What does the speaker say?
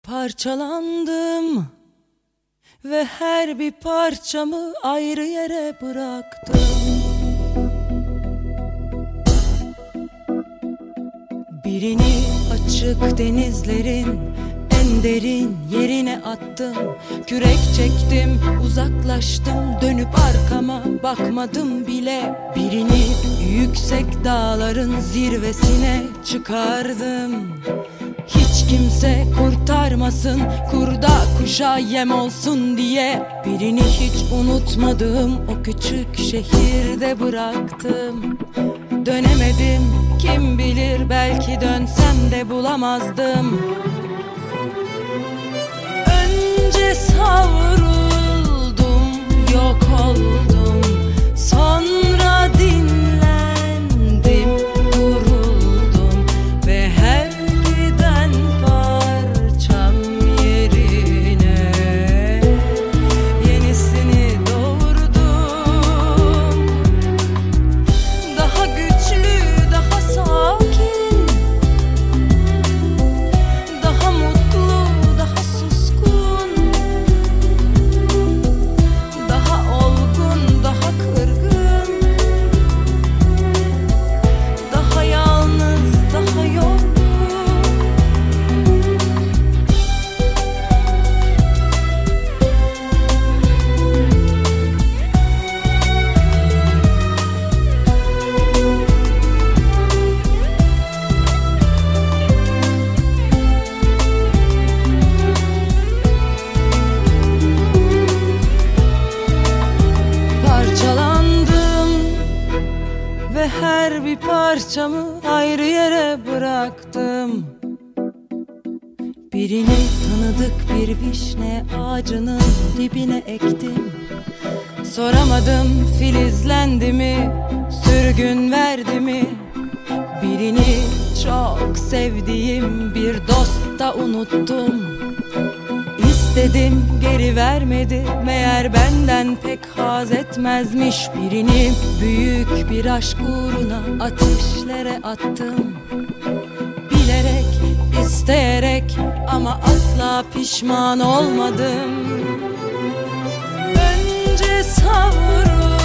Parçalandım ve her bir parçamı ayrı yere bıraktım. Birini açık denizlerin en derin yerine attım. Kürek çektim, uzaklaştım, dönüp arkama bakmadım bile. Birini yüksek dağların zirvesine çıkardım. Hiç kimse kurtarmasın, kurda kuşa yem olsun diye. Birini hiç unutmadığım o küçük şehirde bıraktım. Dönemedim, kim bilir belki dönsem de bulamazdım. Önce savruldum, yok oldum, sonra dinlendim, duruldum ve her giden parçam yerine yenisini doğurdum. Daha güçlü, daha sakin, daha mutlu, daha suskun, daha olgun, daha kırgın, daha yalnız, daha yorgun. Parçalandım ve her bir parçamı ayrı yere bıraktım. Birini tanıdık bir vişne ağacının dibine ektim. Soramadım filizlendi mi, sürgün verdi mi? Birini çok sevdiğim bir dost da unuttum. İstedim geri vermedi, meğer benden pek haz etmezmiş. Birini büyük bir aşk uğruna ateşlere attım. Bilerek, isteyerek ama asla pişman olmadım. Önce savrul